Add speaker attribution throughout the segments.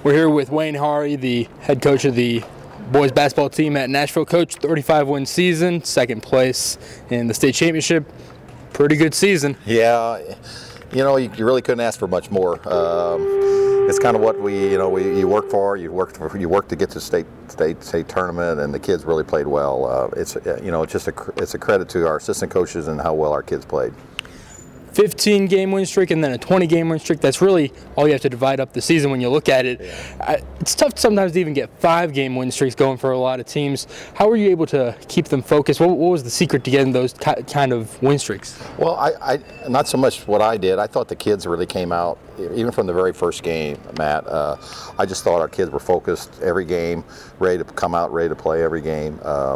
Speaker 1: We're here with Wayne Hari, the head coach of the boys basketball team at Nashville. Coach, 35-win season, second place in the state championship. Pretty good season.
Speaker 2: Yeah, you really couldn't ask for much more. It's kind of what you work for. You work to get to state tournament, and the kids really played well. It's a credit to our assistant coaches and how well our kids played.
Speaker 1: 15-game win streak and then a 20-game win streak. That's really all you have to divide up the season when you look at it.
Speaker 2: Yeah.
Speaker 1: It's tough sometimes to even get 5-game win streaks going for a lot of teams. How were you able to keep them focused? What was the secret to getting those kind of win streaks?
Speaker 2: Well, I not so much what I did. I thought the kids really came out, even from the very first game, Matt. I just thought our kids were focused every game, ready to come out, ready to play every game.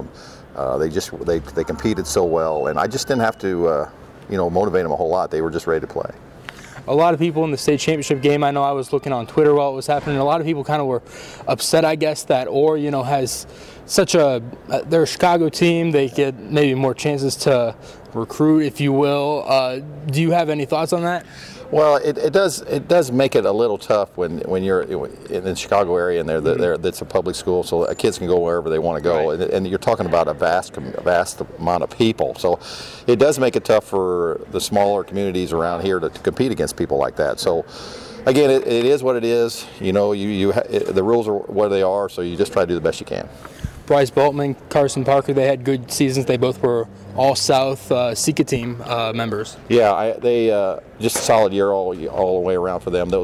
Speaker 2: They competed so well, and I just didn't have to motivate them a whole lot. They were just ready to play.
Speaker 1: A lot of people in the state championship game, I know I was looking on Twitter while it was happening, a lot of people kind of were upset, I guess, that Orr, has they're a Chicago team. They get maybe more chances to recruit, if you will. Do you have any thoughts on that?
Speaker 2: Well, it does make it a little tough when you're in the Chicago area and it's a public school, so kids can go wherever they want to go, right. and you're talking about a vast amount of people. So it does make it tough for the smaller communities around here to compete against people like that. So again, it is what it is. The rules are what they are, so you just try to do the best you can.
Speaker 1: Bryce Boltman, Carson Parker, they had good seasons. They both were All-South Sika team members.
Speaker 2: Yeah, they just a solid year all the way around for them. They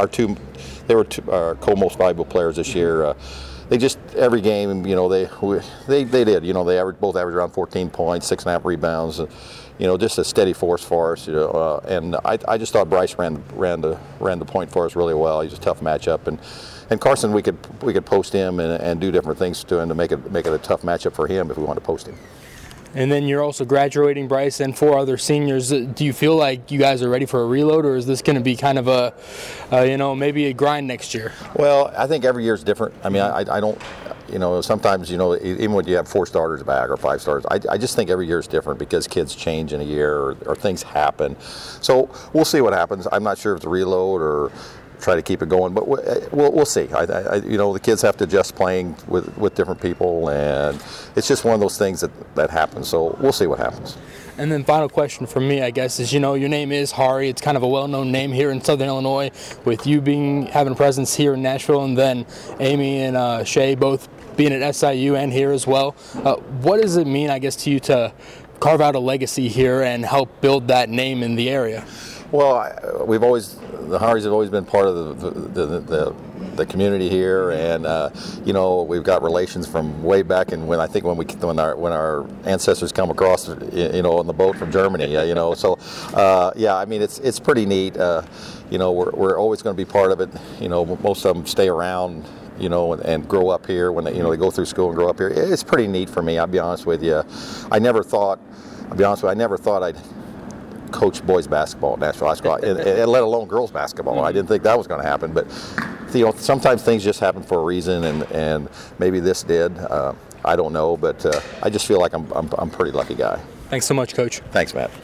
Speaker 2: were our co-most valuable players this year. They just every game, they did. They both averaged around 14 points, 6.5 rebounds. Just a steady force for us. And I just thought Bryce ran the point for us really well. He's a tough matchup, and Carson, we could post him and do different things to him to make it a tough matchup for him if we want to post him.
Speaker 1: And then you're also graduating Bryce and 4 other seniors. Do you feel like you guys are ready for a reload, or is this going to be kind of maybe a grind next year?
Speaker 2: Well, I think every year is different. I mean, I don't, sometimes, even when you have 4 starters back or 5 starters, I just think every year is different because kids change in a year or things happen. So we'll see what happens. I'm not sure if it's a reload or try to keep it going, but we'll see. The kids have to adjust playing with different people, and it's just one of those things that happens. So we'll see what happens.
Speaker 1: And then final question from me, I guess, is your name is Hari. It's kind of a well-known name here in Southern Illinois, with you having a presence here in Nashville, and then Amy and Shay both being at SIU and here as well. What does it mean, I guess, to you to carve out a legacy here and help build that name in the area?
Speaker 2: Well, the Haris have always been part of the community here, and we've got relations from way back, and when our ancestors come across, on the boat from Germany, So, I mean, it's pretty neat. We're always going to be part of it. Most of them stay around, and grow up here when they go through school and grow up here. It's pretty neat for me. I'll be honest with you. I never thought I'd coach boys basketball at Nashville High School, and let alone girls basketball. Mm-hmm. I didn't think that was going to happen, but sometimes things just happen for a reason, and maybe this did. I don't know, but I just feel like I'm a pretty lucky guy.
Speaker 1: Thanks so much, Coach.
Speaker 2: Thanks, Matt.